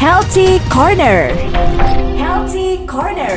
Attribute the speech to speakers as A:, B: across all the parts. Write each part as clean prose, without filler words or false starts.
A: Healthy Corner. Healthy Corner.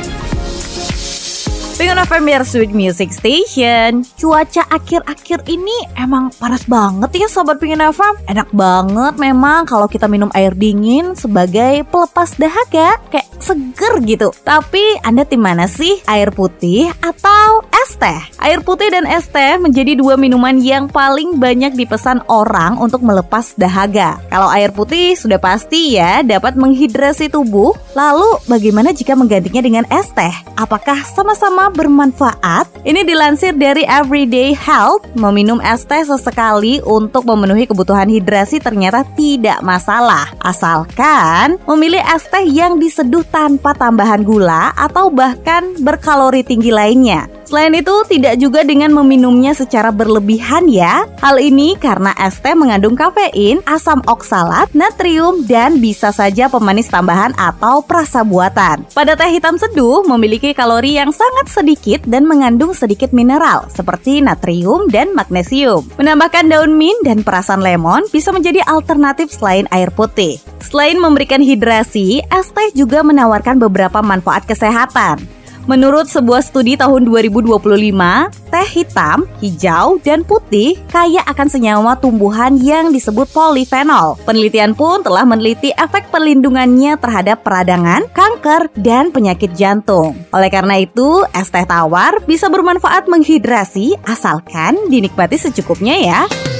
A: Pengen FM Your Sweet Music Station. Cuaca akhir-akhir ini emang panas banget ya Sobat Pengen FM. Enak banget memang kalau kita minum air dingin sebagai pelepas dahaga. Kayak seger gitu. Tapi Anda tim mana sih? Air putih atau es teh? Air putih dan es teh menjadi dua minuman yang paling banyak dipesan orang untuk melepas dahaga. Kalau air putih sudah pasti ya dapat menghidrasi tubuh. Lalu bagaimana jika menggantinya dengan es teh? Apakah sama-sama bermanfaat? Ini dilansir dari Everyday Health. Meminum es teh sesekali untuk memenuhi kebutuhan hidrasi ternyata tidak masalah, asalkan memilih es teh yang diseduh tanpa tambahan gula atau bahkan berkalori tinggi lainnya. Selain itu, tidak juga dengan meminumnya secara berlebihan ya. Hal ini karena es teh mengandung kafein, asam oksalat, natrium, dan bisa saja pemanis tambahan atau perasa buatan. Pada teh hitam seduh memiliki kalori yang sangat sedikit dan mengandung sedikit mineral seperti natrium dan magnesium. Menambahkan daun mint dan perasan lemon bisa menjadi alternatif selain air putih. Selain memberikan hidrasi, es teh juga menawarkan beberapa manfaat kesehatan. Menurut sebuah studi tahun 2025, teh hitam, hijau, dan putih kaya akan senyawa tumbuhan yang disebut polifenol. Penelitian pun telah meneliti efek perlindungannya terhadap peradangan, kanker, dan penyakit jantung. Oleh karena itu, es teh tawar bisa bermanfaat menghidrasi asalkan dinikmati secukupnya ya.